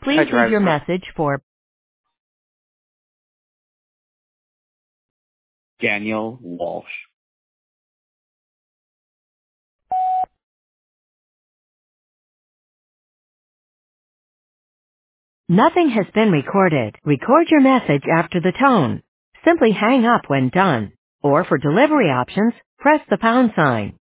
Hi, Please leave your driver. message for Daniel Walsh. nothing has been recorded. Record your message after the tone. Simply hang up when done. Or for delivery options, press the pound sign.